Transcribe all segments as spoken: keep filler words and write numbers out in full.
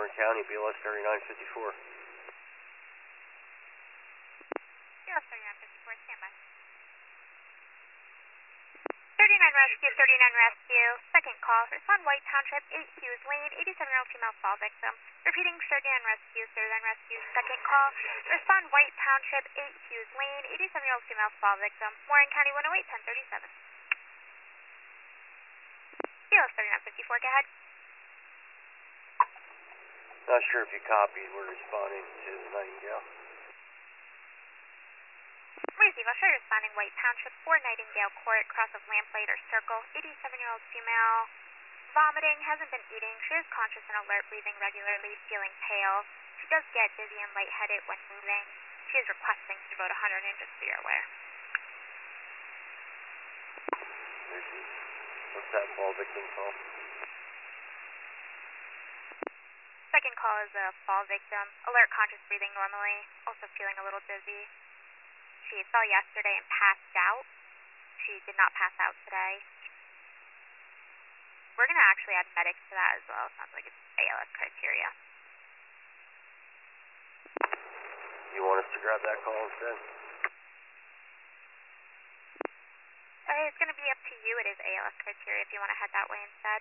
Warren County, B L S thirty-nine fifty-four. B L S thirty-nine fifty-four, stand by. thirty-nine Rescue, thirty-nine Rescue, second call. Respond White Township, eight Hughes Lane, eighty-seven-year-old female fall victim. Repeating thirty-nine Rescue, thirty-nine Rescue, second call. Respond White Township, eight Hughes Lane, eighty-seven-year-old female fall victim. Warren County, one oh eight, ten thirty-seven. B L S thirty-nine fifty-four, go ahead. Not sure if you copied. We're responding to Nightingale. Receive, I'll show you responding White Township, four Nightingale Court, cross of Lamplighter Circle, eighty-seven-year-old female, vomiting, hasn't been eating, she is conscious and alert, breathing regularly, feeling pale. She does get dizzy and lightheaded when moving. She is requesting to go to one hundred, just so you're aware. What's that fall victim call? Second call is a fall victim, alert, conscious, breathing normally, also feeling a little dizzy. She fell yesterday and passed out. She did not pass out today. We're going to actually add medics to that as well. Sounds like it's A L S criteria. You want us to grab that call instead? Uh, it's going to be up to you. It is A L S criteria if you want to head that way instead.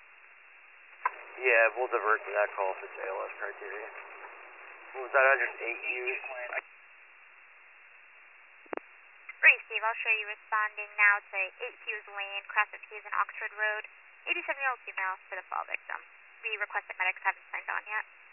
Yeah, we'll divert to that call if it's A L S criteria. What was that address? eight Hughes? Receive, I'll show you responding now to eight Hughes Lane, cross of Hughes and Oxford Road, eighty-seven-year-old female for the fall victim. We requested medics haven't signed on yet.